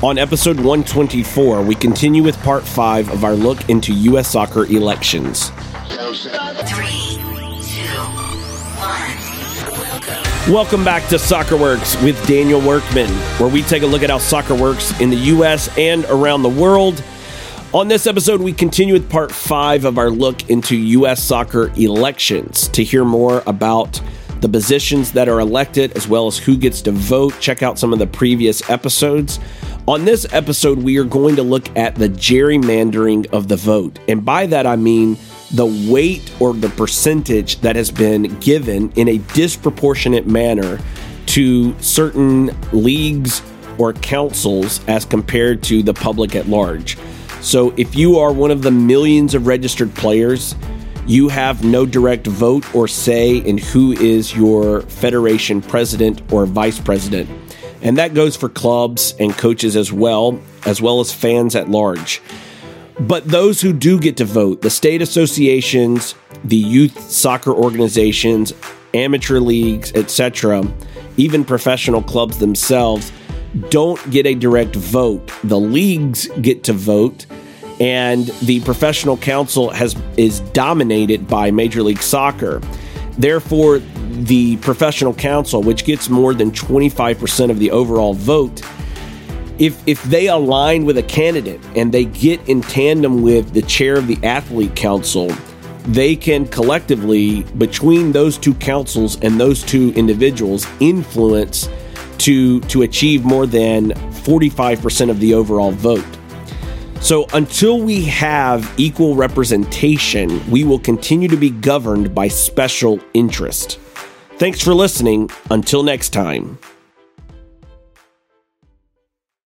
On episode 124, we continue with part 5 of our look into U.S. soccer elections. 3, 2, 1. Welcome back to Soccer Works with Daniel Workman, where we take a look at how soccer works in the U.S. and around the world. On this episode, we continue with part 5 of our look into U.S. soccer elections. To hear more about the positions that are elected, as well as who gets to vote, check out some of the previous episodes. On this episode, we are going to look at the gerrymandering of the vote. And by that, I mean the weight or the percentage that has been given in a disproportionate manner to certain leagues or councils as compared to the public at large. So if you are one of the millions of registered players, you have no direct vote or say in who is your federation president or vice president. And that goes for clubs and coaches as well as fans at large. But those who do get to vote, the state associations, the youth soccer organizations, amateur leagues, etc., even professional clubs themselves, don't get a direct vote. The leagues get to vote, and the professional council is dominated by Major League Soccer. Therefore, the professional council, which gets more than 25% of the overall vote, if they align with a candidate and they get in tandem with the chair of the athlete council, they can collectively, between those two councils and those two individuals, influence to achieve more than 45% of the overall vote. So until we have equal representation, we will continue to be governed by special interest. Thanks for listening. Until next time.